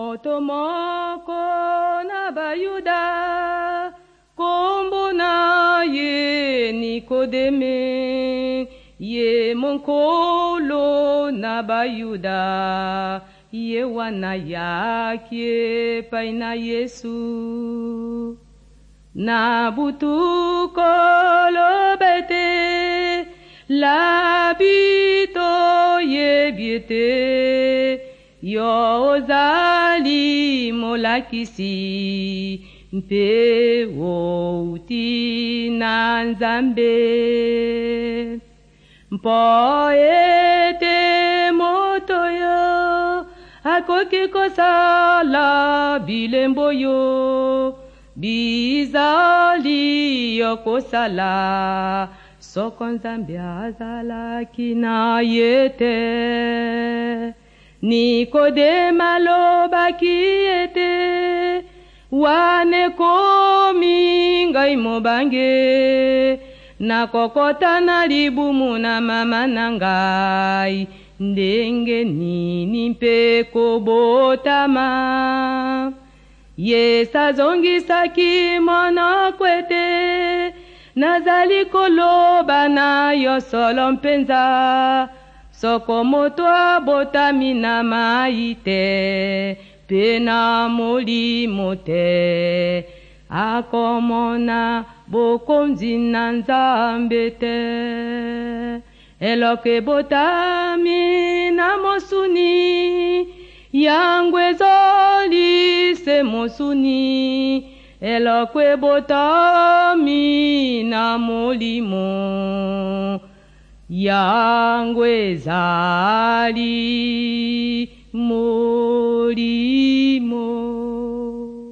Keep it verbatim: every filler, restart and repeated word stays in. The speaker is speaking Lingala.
moto moko na bayuda kombo na ye Nikodeme, ye monkolo na bayuda, ye wana yake pai na Yesu. Na butuko lobete labito ye biete, yo ozali molakisi mpe wouti na Nzambe. Mpo ete moto yo akoki kosala bilembo yo, bizali yo kosala soko Nzambe azalaki na ye te. Nikodema alobaki ete wane komi ngai mobange, nakokota na libumu na mama na ngai, ndenge nini mpe kobotama. Yesu azongisaki monoko ete nazali koloba na yo solo mpenza, soko moto abotami na mai te pe na molimo te, akomona bokonzi na Nzambe te. Eloko ebotami na mosuni, yango ezoli se mosuni. Eloko ebotami na molimo, yango ezali molimo.